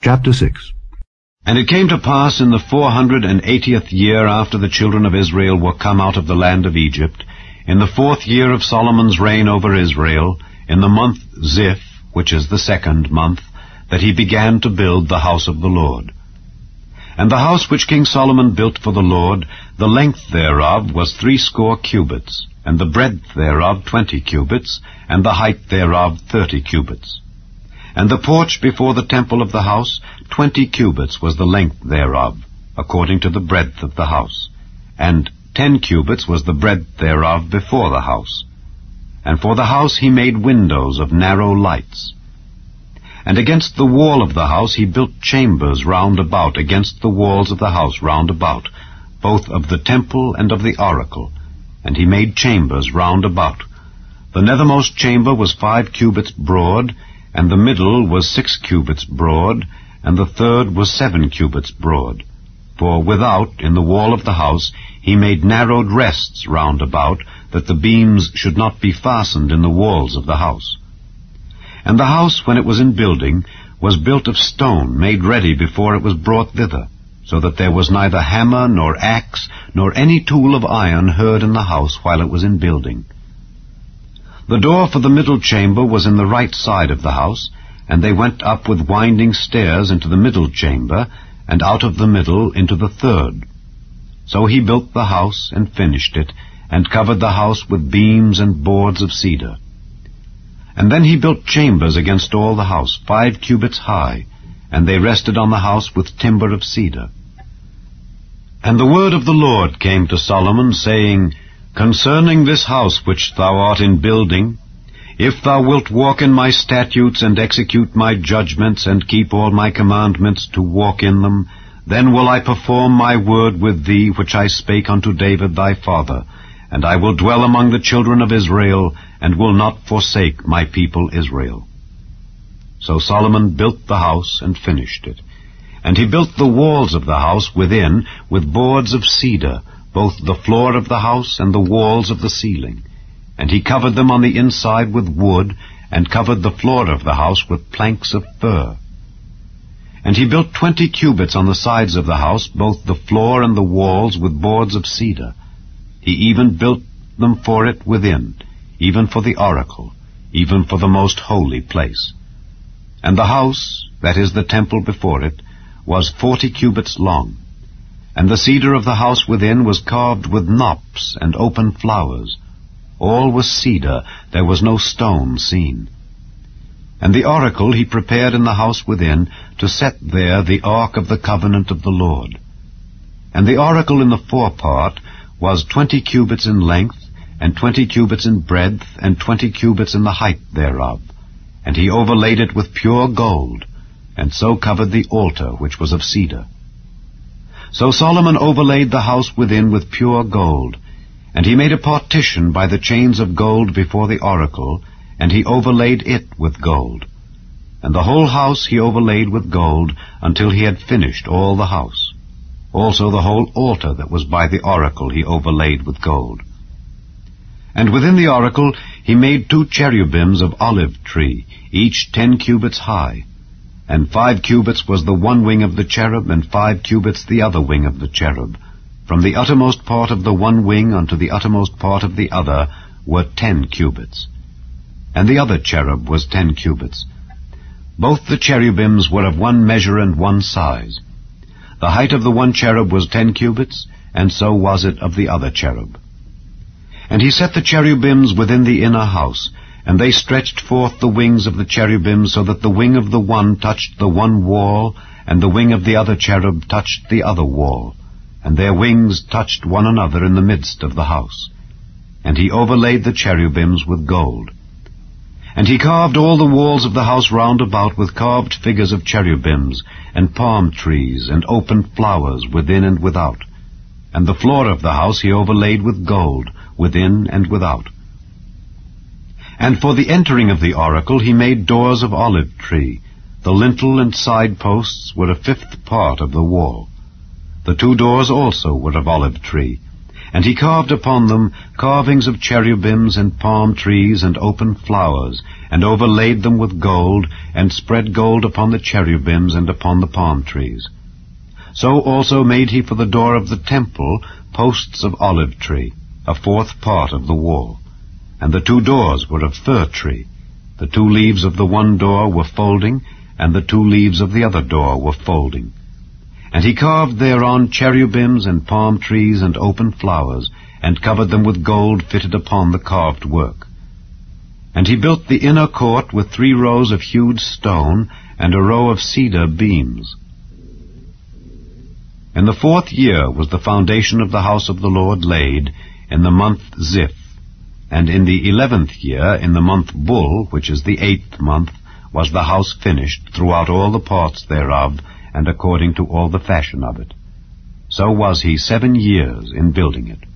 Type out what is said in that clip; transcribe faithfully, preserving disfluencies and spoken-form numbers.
Chapter six. And it came to pass in the four hundred and eightieth year after the children of Israel were come out of the land of Egypt, in the fourth year of Solomon's reign over Israel, in the month Ziph, which is the second month, that he began to build the house of the Lord. And the house which King Solomon built for the Lord, the length thereof was threescore cubits, and the breadth thereof twenty cubits, and the height thereof thirty cubits. And the porch before the temple of the house, twenty cubits was the length thereof, according to the breadth of the house, and ten cubits was the breadth thereof before the house. And for the house he made windows of narrow lights. And against the wall of the house he built chambers round about against the walls of the house round about, both of the temple and of the oracle, and he made chambers round about. The nethermost chamber was five cubits broad, and the middle was six cubits broad, and the third was seven cubits broad. For without, in the wall of the house, he made narrowed rests round about, that the beams should not be fastened in the walls of the house. And the house, when it was in building, was built of stone, made ready before it was brought thither, so that there was neither hammer, nor axe, nor any tool of iron heard in the house while it was in building. The door for the middle chamber was in the right side of the house, and they went up with winding stairs into the middle chamber, and out of the middle into the third. So he built the house, and finished it, and covered the house with beams and boards of cedar. And then he built chambers against all the house, five cubits high, and they rested on the house with timber of cedar. And the word of the Lord came to Solomon, saying, Concerning this house which thou art in building, if thou wilt walk in my statutes, and execute my judgments, and keep all my commandments to walk in them, then will I perform my word with thee which I spake unto David thy father, and I will dwell among the children of Israel, and will not forsake my people Israel. So Solomon built the house and finished it. And he built the walls of the house within with boards of cedar, both the floor of the house and the walls of the ceiling. And he covered them on the inside with wood, and covered the floor of the house with planks of fir. And he built twenty cubits on the sides of the house, both the floor and the walls with boards of cedar. He even built them for it within, even for the oracle, even for the most holy place. And the house, that is the temple before it, was forty cubits long. And the cedar of the house within was carved with knops and open flowers. All was cedar, there was no stone seen. And the oracle he prepared in the house within, to set there the ark of the covenant of the Lord. And the oracle in the forepart was twenty cubits in length, and twenty cubits in breadth, and twenty cubits in the height thereof. And he overlaid it with pure gold, and so covered the altar which was of cedar. So Solomon overlaid the house within with pure gold, and he made a partition by the chains of gold before the oracle, and he overlaid it with gold. And the whole house he overlaid with gold, until he had finished all the house. Also the whole altar that was by the oracle he overlaid with gold. And within the oracle he made two cherubims of olive tree, each ten cubits high. And five cubits was the one wing of the cherub, and five cubits the other wing of the cherub. From the uttermost part of the one wing unto the uttermost part of the other were ten cubits. And the other cherub was ten cubits. Both the cherubims were of one measure and one size. The height of the one cherub was ten cubits, and so was it of the other cherub. And he set the cherubims within the inner house, and they stretched forth the wings of the cherubim, so that the wing of the one touched the one wall, and the wing of the other cherub touched the other wall, and their wings touched one another in the midst of the house. And he overlaid the cherubims with gold. And he carved all the walls of the house round about with carved figures of cherubims, and palm trees, and open flowers within and without. And the floor of the house he overlaid with gold, within and without. And for the entering of the oracle he made doors of olive tree. The lintel and side posts were a fifth part of the wall. The two doors also were of olive tree. And he carved upon them carvings of cherubims and palm trees and open flowers, and overlaid them with gold, and spread gold upon the cherubims and upon the palm trees. So also made he for the door of the temple posts of olive tree, a fourth part of the wall. And the two doors were of fir tree. The two leaves of the one door were folding, and the two leaves of the other door were folding. And he carved thereon cherubims and palm trees and open flowers, and covered them with gold fitted upon the carved work. And he built the inner court with three rows of hewed stone, and a row of cedar beams. In the fourth year was the foundation of the house of the Lord laid, in the month Ziph. And in the eleventh year, in the month Bul, which is the eighth month, was the house finished throughout all the parts thereof, and according to all the fashion of it. So was he seven years in building it.